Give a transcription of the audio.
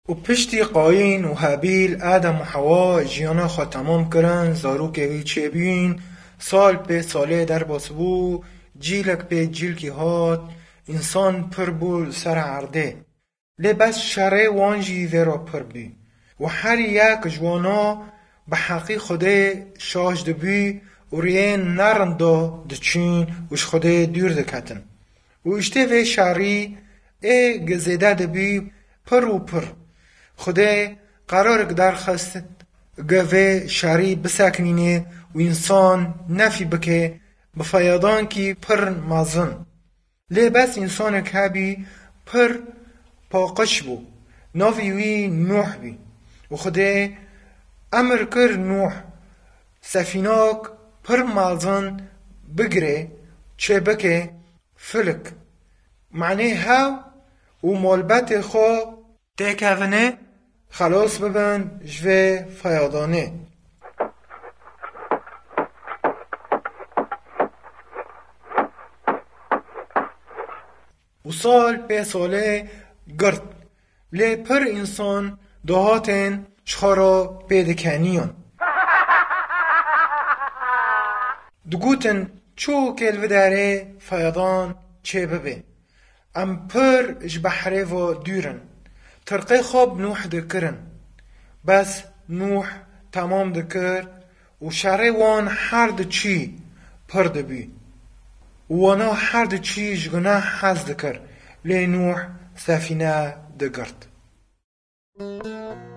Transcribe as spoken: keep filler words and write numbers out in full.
و پشتی قاین و هابیل آدم و حوا جیانا خوا تمام کرن زاروک وی چه بین سال به ساله در باسبو جیلک به جیل کی هات انسان پر بول سر عرده لبس شره وانجی ورا پر بی و هر یک جوانا به حقی خوده شاش دبی و رین نرندا دچین وش خوده دور دکتن و اشته و شری ای گزیده دبی پر و پر خوده قرار در خست گوه شری بسکنینه و انسان نفی بکه بفیادان کی پر مازن لبس انسان کبی پر پاقش بو ناوی وی نوح بی و خوده امر کر نوح سفیناک پر مازن بگره چه بکه فلک معنی ها و مالبت خو تکونه خلاص ببن جوه فیادانه و سال به ساله گرد لی پر انسان دهاتن شخارا پیدکنیان دگوتن چو کلو داره فیادان چه ببه ام پر جبحره و دیرن ترقی خواب نوح دکرن بس نوح تمام دکر و شره وان هر ده چی پر دبی وانا هر ده چی جگناه حز دکر لی نوح سفینه دگرد